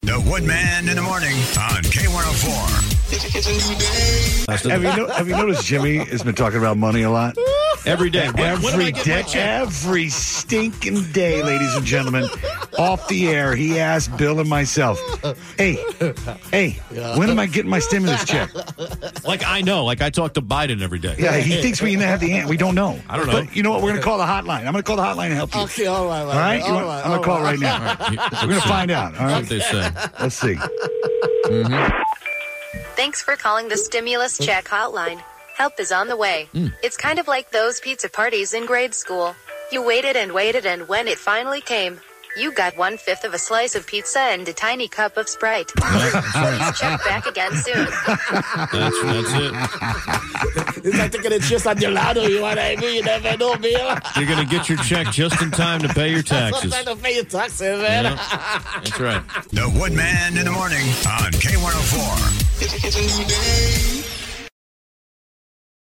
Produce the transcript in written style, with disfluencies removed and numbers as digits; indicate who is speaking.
Speaker 1: The Woodman in the morning on K104. It's a new day.
Speaker 2: Have you noticed Jimmy has been talking about money a lot?
Speaker 3: Every day.
Speaker 2: Every stinking day, ladies and gentlemen. Off the air, he asked Bill and myself, hey, when am I getting my stimulus check?
Speaker 3: Like I know. Like I talk to Biden every day.
Speaker 2: Yeah, he thinks we have the answer. We don't know.
Speaker 3: I don't know.
Speaker 2: But you know what? We're going to call the hotline. I'm going to call the hotline and help you.
Speaker 4: Okay, all right.
Speaker 2: All right? I'm going to call it right now. We're going to find out. All
Speaker 3: That's what
Speaker 2: right?
Speaker 3: they say.
Speaker 2: Let's see.
Speaker 5: Thanks for calling the Stimulus Check Hotline. Help is on the way. It's kind of like those pizza parties in grade school. You waited, and when it finally came, you got 1/5 of a slice of pizza and a tiny cup of Sprite. Please check back again soon.
Speaker 3: That's it.
Speaker 4: It's like taking a chance on your lotto, you know what I mean? You never know, Bill.
Speaker 3: You're going to get your check just in time to pay your taxes.
Speaker 4: Time to pay your taxes, man.
Speaker 3: Yeah, that's right.
Speaker 1: The Woodman in the morning on K104. It's a new day.